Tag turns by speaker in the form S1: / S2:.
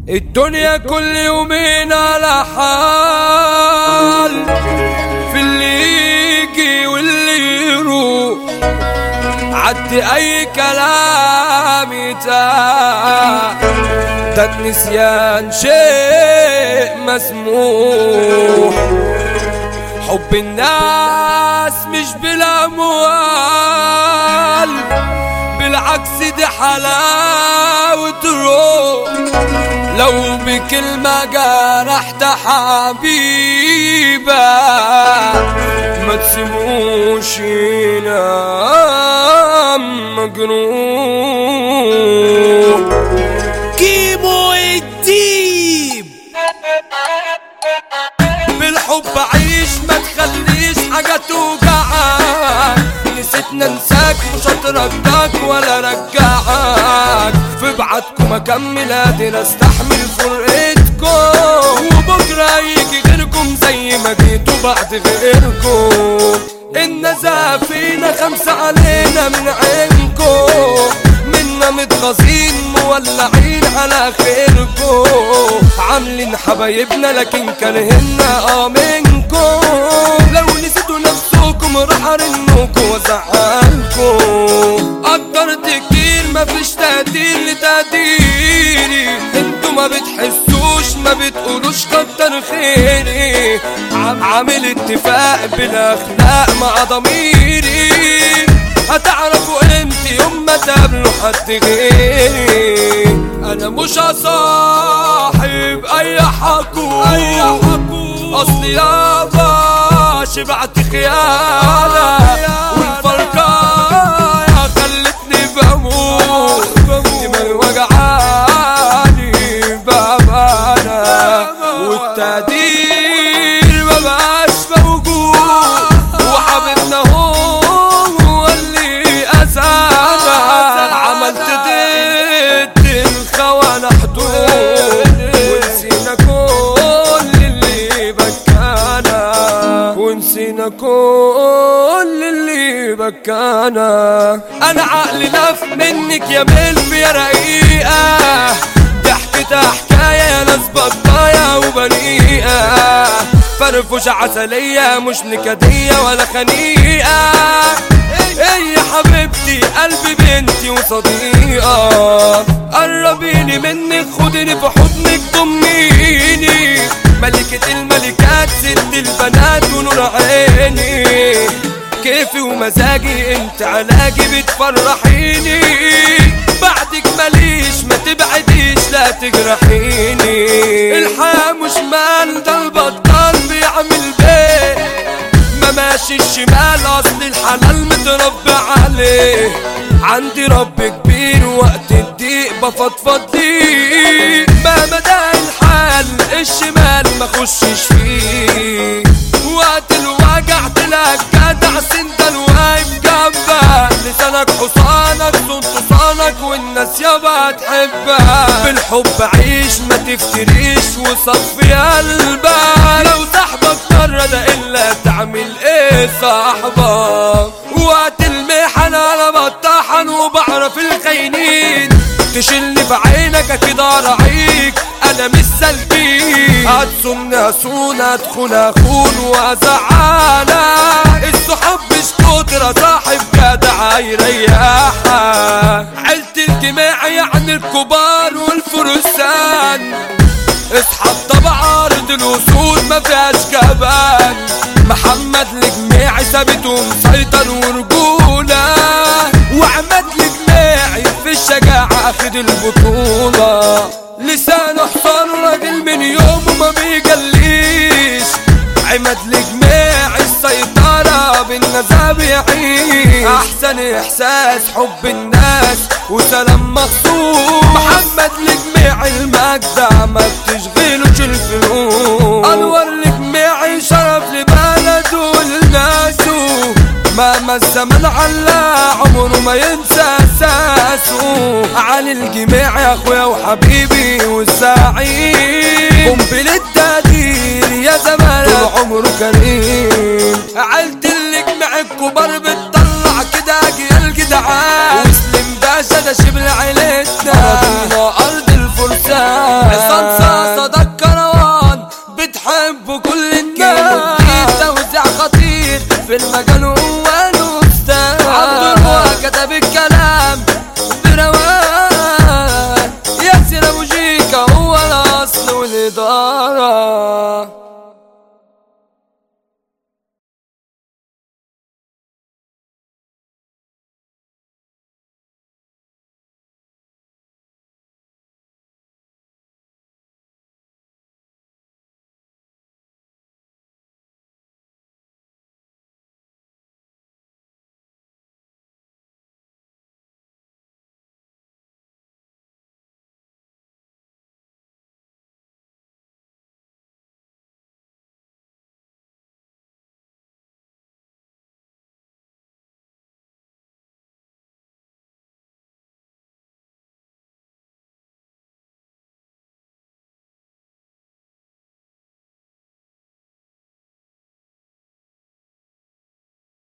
S1: الدنيا كل يومين على حال، في اللي يجي واللي يروح، عدي اي كلام يتاح، ده النسيان شيء مسموح. حب الناس مش بالاموال، بالعكس دي حلاوة روح. لو بكلمة جرحت حبيبة ما تسيبوش ينام مجروح.
S2: كيمو الديب
S1: بالحب عيش ما تخليش حاجة توجعك، نسيتنا ننساك مش هترجعك ولا رجعك. في بعدكم اكمل قادر استحمل فرقتكم، وبكره يجي غيركم زي ما جيتوا بعد غيركم. النزاهة فينا 5 علينا من عينكم، منا متغاظين مولعين على خيركم. عاملين حبايبنا لكن كرهنا منكم. لو نسيتوا نفسكم راح ارنكم وازعلكم. قدرت كتير مفيش تقدير لتقديري، انتوا ما بتحسوش ما بتقولوش كتر خيري. عامل اتفاق بالاخلاق مع ضميري، هتعرفوا امتى يوم ما تقابلوا حد غيري. انا مش هصاحب اي حكوم، اصلي يابا شبعت خيانة، والفرقة خلتني بموت. دماغي وجعاني بأمانة، والتقدير مبقاش موجود، وحبيبنا هو اللي أذانا. عملت ضد الخونة حدود، ونسينا كل اللي بكانا، ونسينا كل اللي بكانا. انا عقلي لف منك يا ملف يا رقيقة، ضحكتها حكاية يا ناس بطاية وبريئة. فرفوشة عسلية مش نكدية ولا خنيقة. ايه يا حبيبتي قلبي بنتي وصديقة، قربيني منك خديني في حضنك ضميني. ملكة الملكات ست البنات ونور عيني، كيفي ومزاجي انت علاجي بتفرحيني. بعدك ماليش ما تبعديش لا تجرحيني. الحياة مش مال ده البطال بيعمل بيه، ما ماشي الشمال اصل الحلال متربي عليه. عندي رب كبير وقت الضيق بفضفض ليه، ما مدى الحال الشمال ما خشش فيه. وقت الوجع تلاقي جدع سندل واقف جنبك، لسانك حصانك صوت حصانك والناس يابا تحبك. بالحب عيش ما تفتريش وصفي قلبك، لو صاحبك مرة ده الا تعمل ايه صاحبك. وقت المحن انا بطحن وبعرف الخاينين، تشيلني في عينك اكيد اراعيك انا مش سلبي. هتسون ادخل اخون وازعلك، الصحاب مش كترة صاحب جدع يريحك. عيلة الجماع يعني الكبار والفرسان، اصحاب طبعا ارض الوصول ما فيهاش جبان. محمد الجماعي ثابت ومسيطر ورجولة، وعماد الجماعي في الشجاعة اخد البطولة. لسانه حصان راجل من يومه ما بيجليش، عماد الجماعي السيطرة بالنزاهة بيعيش. احسن احساس حب الناس وسلام مخصوص، محمد الجماعي المجدع ما بتشغلوش الفلوس. انور الجماعي شرف لبلده ولناسه، مهما الزمن علّى عمره ما ينسى اساسه. علي الجماعي يا اخويا وحبيبي والزعيم، قنبلة التقدير يا زمان طول عمره كريم. عيلة الجماعي الكبار بتطلع كده اجيال جدعان، وسلم باشا ده